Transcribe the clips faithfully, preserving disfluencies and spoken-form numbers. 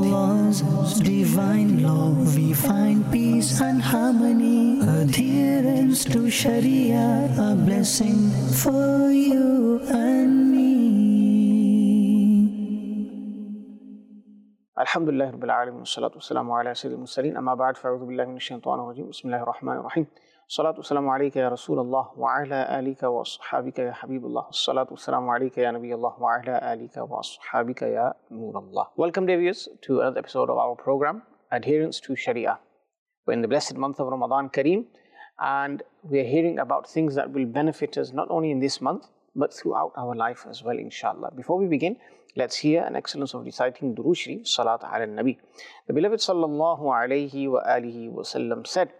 Allah's divine law, we find peace and harmony. Adherence to Sharia, a blessing for you and me. Alhamdulillah Rabbil Alamin, salatu wassalamu ala sayyidil mursaleen, amma ba'd, fa'udhu billahi minash shaitanir rajim, bismillahir rahmanir rahim. Salatu wassalamu alayka ya Rasulullah wa ala alika wa ashabika ya Habibullah. Salatu wassalamu alayka ya Nabiyullah wa ala alika wa ashabika ya Nurullah. Welcome, dear viewers, to another episode of our program, Adherence to Sharia. We're in the blessed month of Ramadan Kareem, and we are hearing about things that will benefit us not only in this month, but throughout our life as well, inshallah. Before we begin, let's hear an excellence of reciting Durood Sharif, Salat ala Nabi. The beloved sallallahu alayhi wa alihi wa sallam said,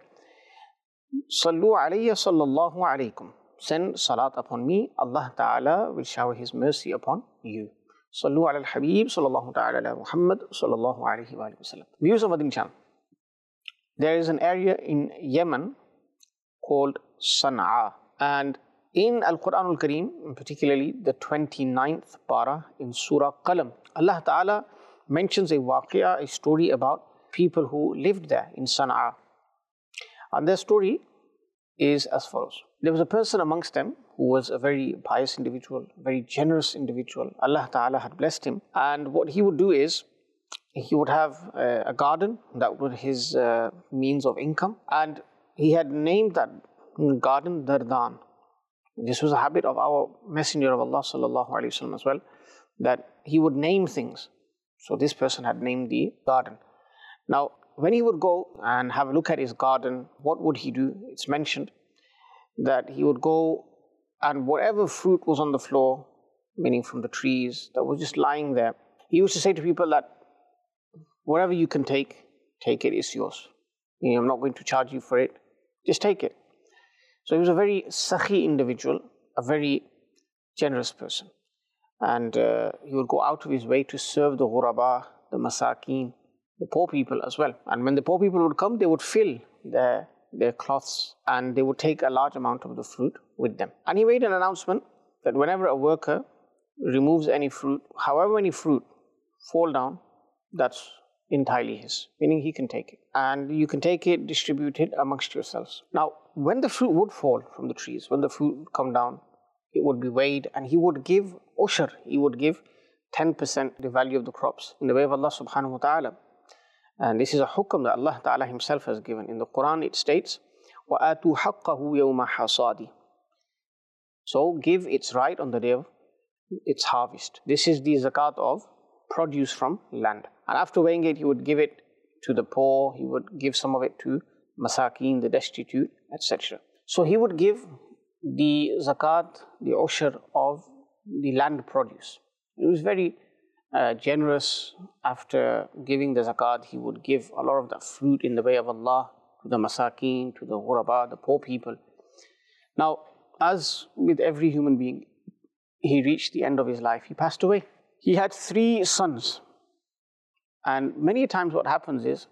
Sallu alayya sallallahu alaykum. Send salat upon me, Allah Ta'ala will shower His mercy upon you. Sallu ala al-Habib sallallahu ta'ala ala Muhammad sallallahu alayhi wa sallam. Views of Madani Channel. There is an area in Yemen called Sana'a, and in Al-Quran Al-Kareem, particularly the twenty-ninth para in Surah Qalam, Allah Ta'ala mentions a waqia, a story about people who lived there in Sana'a. And their story is as follows. There was a person amongst them who was a very pious individual, very generous individual. Allah Ta'ala had blessed him. And what he would do is, he would have a, a garden, that was his uh, means of income. And he had named that garden Dardan. This was a habit of our Messenger of Allah sallallahu alaihi wasallam as well, that he would name things. So this person had named the garden. Now, when he would go and have a look at his garden, what would he do? It's mentioned that he would go and whatever fruit was on the floor, meaning from the trees that was just lying there, he used to say to people that whatever you can take, take it, it's yours. You know, I'm not going to charge you for it, just take it. So he was a very sakhi individual, a very generous person. And uh, he would go out of his way to serve the ghuraba, the masakeen, the poor people as well. And when the poor people would come, they would fill their, their cloths and they would take a large amount of the fruit with them. And he made an announcement that whenever a worker removes any fruit, however many fruit fall down, that's entirely his, meaning he can take it. And you can take it, distribute it amongst yourselves. Now, when the fruit would fall from the trees, when the fruit would come down, it would be weighed and he would give ushur, he would give ten percent the value of the crops in the way of Allah subhanahu wa ta'ala. And this is a hukm that Allah Ta'ala Himself has given. In the Quran it states, وَآتُوا حَقَّهُ يَوْمَ حَصَادِ. So give its right on the day of its harvest. This is the zakat of produce from land. And after weighing it, he would give it to the poor, he would give some of it to masakeen, the destitute, et cetera. So he would give the zakat, the ushur of the land produce. It was very uh, generous. After giving the zakat, he would give a lot of the fruit in the way of Allah to the masakeen, to the ghuraba, the poor people. Now, as with every human being, he reached the end of his life, he passed away. He had three sons. And many times what happens is,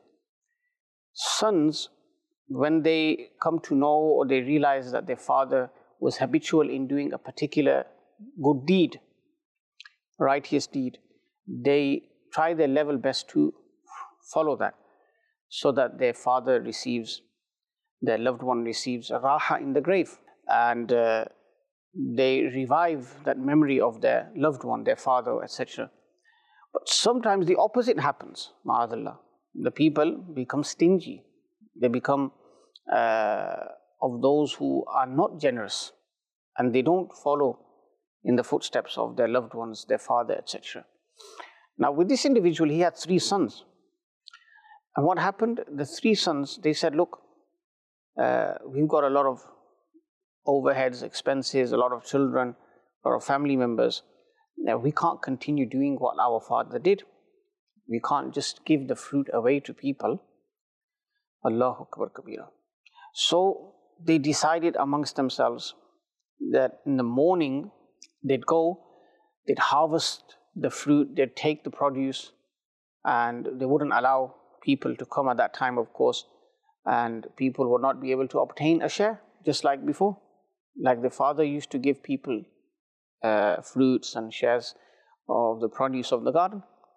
sons, when they come to know or they realize that their father was habitual in doing a particular good deed, righteous deed, they try their level best to follow that, so that their father receives, their loved one receives a raha in the grave. And uh, they revive that memory of their loved one, their father, et cetera. But sometimes the opposite happens, ma'adallah. The people become stingy. They become uh, of those who are not generous, and they don't follow in the footsteps of their loved ones, their father, et cetera. Now with this individual, he had three sons. And what happened? The three sons, they said, look, uh, we've got a lot of overheads, expenses, a lot of children, a lot of family members. Now, we can't continue doing what our father did. We can't just give the fruit away to people. Allahu Akbar Kabira. So they decided amongst themselves that in the morning they'd go, they'd harvest the fruit, they'd take the produce, and they wouldn't allow people to come at that time, of course, and people would not be able to obtain a share, just like before. Like the father used to give people uh, fruits and shares of the produce of the garden.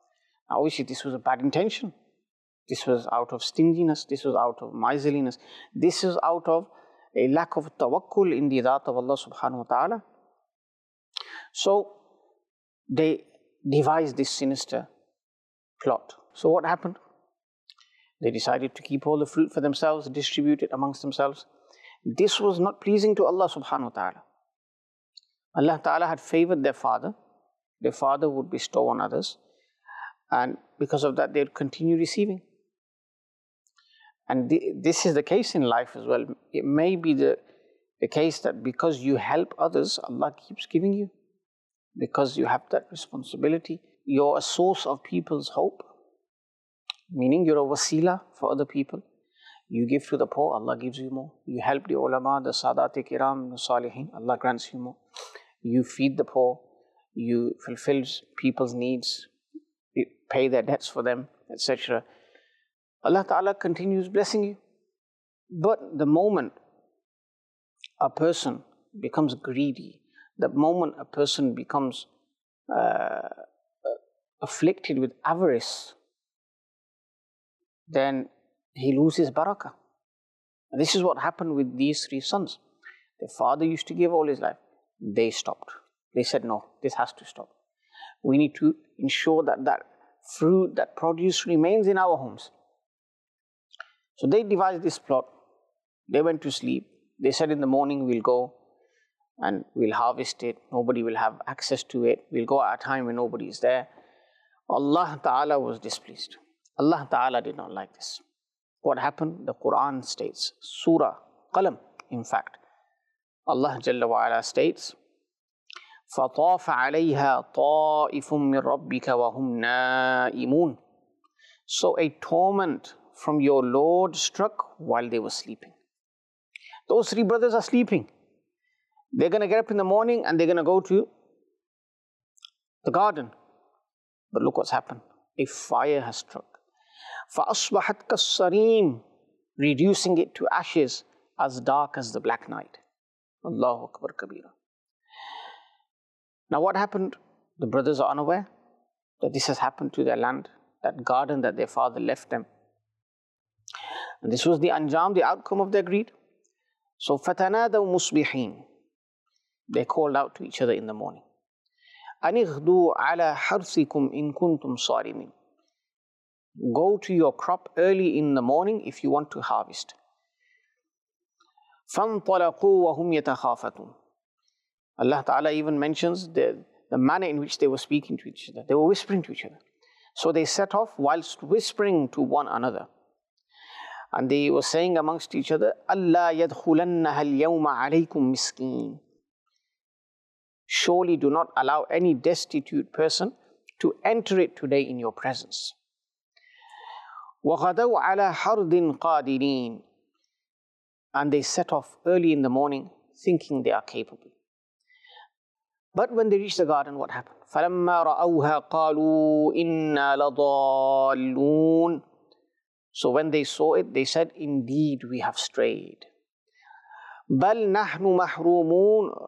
Obviously, this was a bad intention. This was out of stinginess. This was out of miserliness. This is out of a lack of tawakkul in the dhat of Allah subhanahu wa ta'ala. So, they devised this sinister plot. So what happened? They decided to keep all the fruit for themselves, distribute it amongst themselves. This was not pleasing to Allah subhanahu wa ta'ala. Allah ta'ala had favored their father. Their father would bestow on others. And because of that, they would continue receiving. And the, this is the case in life as well. It may be the, the case that because you help others, Allah keeps giving you. Because you have that responsibility. You're a source of people's hope. Meaning you're a wasila for other people. You give to the poor, Allah gives you more. You help the ulama, the sadat-e kiram, the salihin, Allah grants you more. You feed the poor. You fulfill people's needs. You pay their debts for them, et cetera. Allah Ta'ala continues blessing you. But the moment a person becomes greedy, the moment a person becomes uh, afflicted with avarice, then he loses barakah. And this is what happened with these three sons. Their father used to give all his life. They stopped. They said, no, this has to stop. We need to ensure that that fruit, that produce remains in our homes. So they devised this plot. They went to sleep. They said in the morning we'll go and we'll harvest it. Nobody will have access to it. We'll go at a time when nobody is there. Allah Ta'ala was displeased. Allah Ta'ala did not like this. What happened? The Quran states, Surah Qalam, in fact. Allah Jalla wa Ala states, فَطَافَ عَلَيْهَا طَائِفٌ مِّن رَبِّكَ وَهُمْ نَائِمُونَ. So a torment from your Lord struck while they were sleeping. Those three brothers are sleeping. They're going to get up in the morning and they're going to go to the garden. But look what's happened. A fire has struck. فَأَصْبَحَتْ كَالصَّرِيمِ, reducing it to ashes as dark as the black night. Allahu Akbar Kabira. Now what happened? The brothers are unaware that this has happened to their land, that garden that their father left them. And this was the anjam, the outcome of their greed. So فَتَنَادَوْا مُصْبِحِينَ, they called out to each other in the morning. أَنِغْدُوا عَلَى حَرْثِكُمْ إِن كُنْتُمْ صَارِمِينَ. Go to your crop early in the morning if you want to harvest. فَانْطَلَقُوا وَهُمْ يَتَخَافَتُونَ. Allah Ta'ala even mentions the, the manner in which they were speaking to each other. They were whispering to each other. So they set off whilst whispering to one another. And they were saying amongst each other, أَلَّا يَدْخُلَنَّهَا الْيَوْمَ عَلَيْكُمْ مِسْكِينَ. Surely do not allow any destitute person to enter it today in your presence. وَغَدَوْا عَلَى حَرْدٍ قَادِرِينَ. And they set off early in the morning thinking they are capable. But when they reached the garden, what happened? فَلَمَّا رَأَوْهَا قَالُوا إِنَّا لَضَالُّونَ. So when they saw it, they said, indeed we have strayed. بَلْ نَحْنُ مَحْرُومُونَ.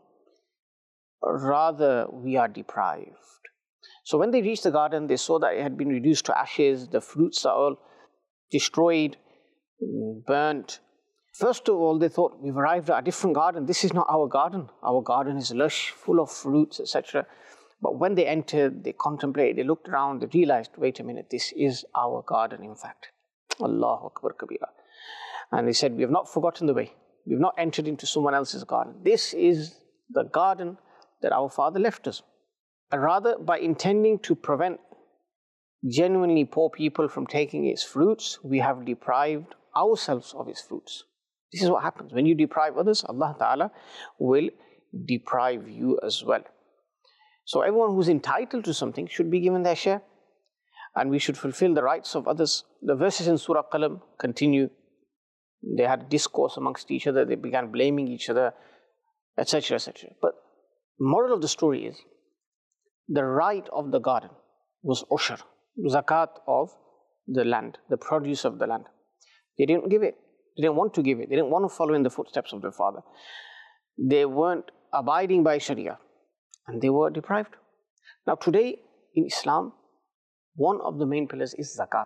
Rather, we are deprived. So when they reached the garden, they saw that it had been reduced to ashes, the fruits are all destroyed, burnt. First of all, they thought, we've arrived at a different garden. This is not our garden. Our garden is lush, full of fruits, et cetera. But when they entered, they contemplated, they looked around, they realized, wait a minute, this is our garden, in fact. Allahu Akbar Kabira. And they said, we have not forgotten the way. We have not entered into someone else's garden. This is the garden that our father left us. And rather, by intending to prevent genuinely poor people from taking its fruits, we have deprived ourselves of its fruits. This is what happens. When you deprive others, Allah Ta'ala will deprive you as well. So everyone who's entitled to something should be given their share. And we should fulfill the rights of others. The verses in Surah Qalam continue. They had discourse amongst each other. They began blaming each other, et cetera, et cetera. But the moral of the story is, the right of the garden was ushr, zakat of the land, the produce of the land. They didn't give it. They didn't want to give it. They didn't want to follow in the footsteps of their father. They weren't abiding by Sharia. And they were deprived. Now today, in Islam, one of the main pillars is zakat.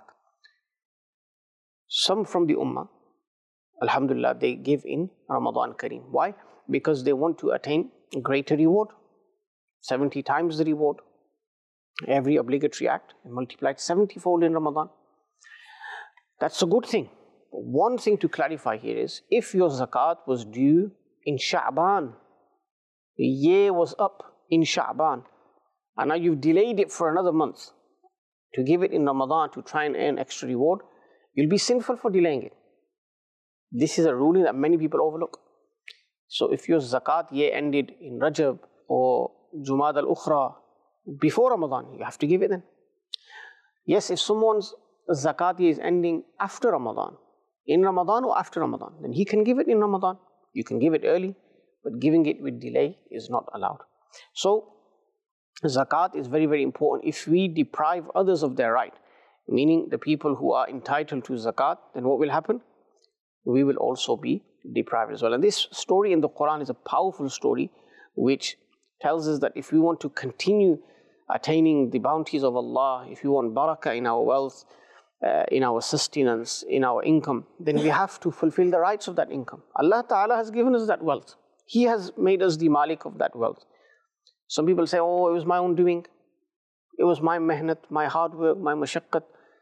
Some from the ummah, alhamdulillah, they give in Ramadan Kareem. Why? Because they want to attain greater reward, seventy times the reward. Every obligatory act multiplied seventy-fold in Ramadan. That's a good thing. One thing to clarify here is, if your zakat was due in Sha'ban, the year was up in Sha'ban, and now you've delayed it for another month to give it in Ramadan to try and earn extra reward, you'll be sinful for delaying it. This is a ruling that many people overlook. So if your zakat year ended in Rajab or Jumad al-Ukhra before Ramadan, you have to give it then. Yes, if someone's zakat year is ending after Ramadan, in Ramadan or after Ramadan, then he can give it in Ramadan. You can give it early, but giving it with delay is not allowed. So zakat is very, very important. If we deprive others of their right, meaning the people who are entitled to zakat, then what will happen? We will also be deprived as well. And this story in the Quran is a powerful story which tells us that if we want to continue attaining the bounties of Allah, if we want barakah in our wealth, uh, in our sustenance, in our income, then we have to fulfill the rights of that income. Allah Ta'ala has given us that wealth. He has made us the malik of that wealth. Some people say, oh, it was my own doing. It was my mehnat, my hard work, my mashaqqat.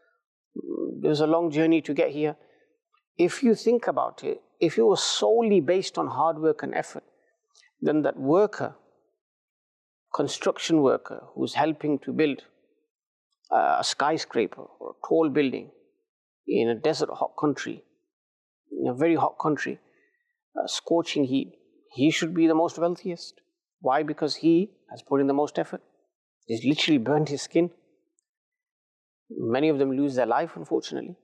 It was a long journey to get here. If you think about it, if it was solely based on hard work and effort, then that worker, construction worker who's helping to build a skyscraper or a tall building in a desert hot country, in a very hot country, uh, scorching heat, he should be the most wealthiest. Why? Because he has put in the most effort. He's literally burned his skin. Many of them lose their life, unfortunately.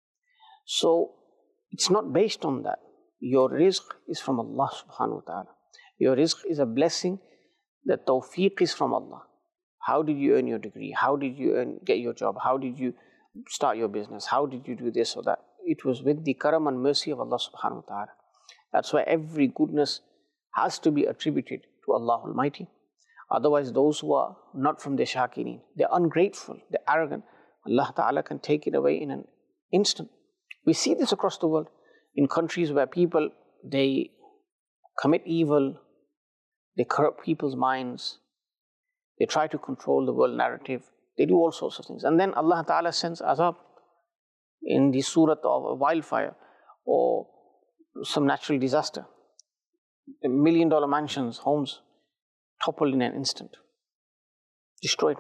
So it's not based on that. Your rizq is from Allah subhanahu wa ta'ala. Your rizq is a blessing. The tawfiq is from Allah. How did you earn your degree? How did you earn, get your job? How did you start your business? How did you do this or that? It was with the karam and mercy of Allah subhanahu wa ta'ala. That's why every goodness has to be attributed to Allah Almighty. Otherwise, those who are not from the shakirin, they're ungrateful, they're arrogant, Allah Ta'ala can take it away in an instant. We see this across the world in countries where people, they commit evil, they corrupt people's minds, they try to control the world narrative, they do all sorts of things. And then Allah Ta'ala sends azab in the surah of a wildfire or some natural disaster. Million dollar mansions, homes, toppled in an instant, destroyed.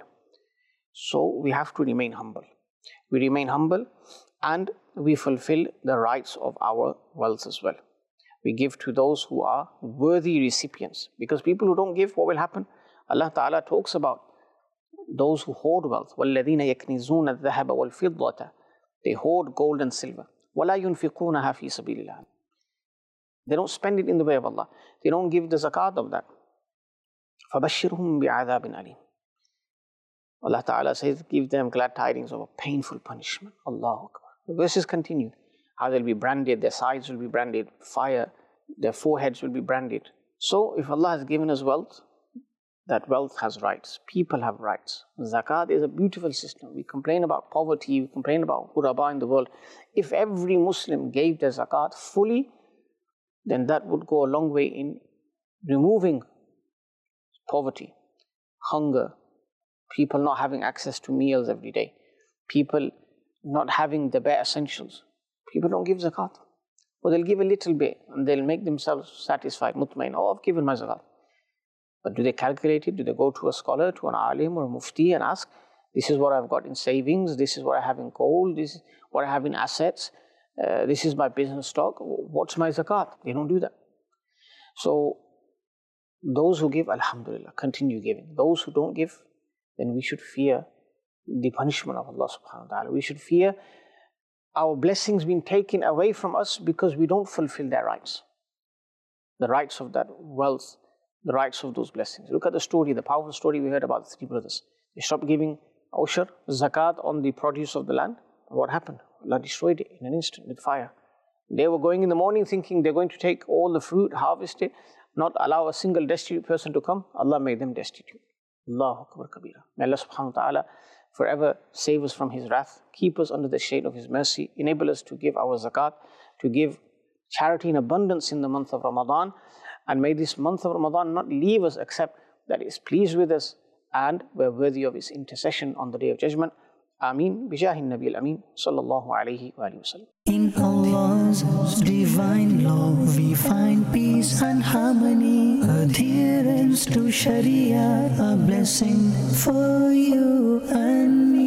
So we have to remain humble. We remain humble and we fulfill the rights of our wealth as well. We give to those who are worthy recipients. Because people who don't give, what will happen? Allah Ta'ala talks about those who hoard wealth. وَالَّذِينَ يَكْنِزُونَ الذَّهَبَ وَالْفِضَّةَ. They hoard gold and silver. وَلَا يُنْفِقُونَهَا فِي سَبِيلِ اللَّهِ. They don't spend it in the way of Allah. They don't give the zakat of that. فَبَشِّرْهُمْ بِعَذَابٍ أَلِيمٍ. Allah Ta'ala says, give them glad tidings of a painful punishment. Allahu Akbar. The verses continue. How they'll be branded, their sides will be branded, fire, their foreheads will be branded. So if Allah has given us wealth, that wealth has rights. People have rights. Zakat is a beautiful system. We complain about poverty, we complain about ghuraba in the world. If every Muslim gave their zakat fully, then that would go a long way in removing poverty, hunger, people not having access to meals every day, people not having the bare essentials. People don't give zakat. Or they'll give a little bit and they'll make themselves satisfied, mutmain. Oh, I've given my zakat. But do they calculate it? Do they go to a scholar, to an alim or a mufti and ask, this is what I've got in savings, this is what I have in gold, this is what I have in assets, uh, this is my business stock, what's my zakat? They don't do that. So those who give, alhamdulillah, continue giving. Those who don't give, then we should fear the punishment of Allah subhanahu wa ta'ala. We should fear our blessings being taken away from us because we don't fulfill their rights. The rights of that wealth, the rights of those blessings. Look at the story, the powerful story we heard about the three brothers. They stopped giving ushur, zakat on the produce of the land. What happened? Allah destroyed it in an instant with fire. They were going in the morning thinking they're going to take all the fruit, harvest it, not allow a single destitute person to come. Allah made them destitute. Allahu Akbar Kabira. May Allah subhanahu wa ta'ala forever save us from His wrath, keep us under the shade of His mercy, enable us to give our zakat, to give charity in abundance in the month of Ramadan, and may this month of Ramadan not leave us except that He is pleased with us and we're worthy of His intercession on the Day of Judgment. Ameen. Bijahi Nabi al-Ameen. Sallallahu alayhi wa sallam. In Allah's divine law we find peace and harmony, adherence to Sharia, a blessing for you and me.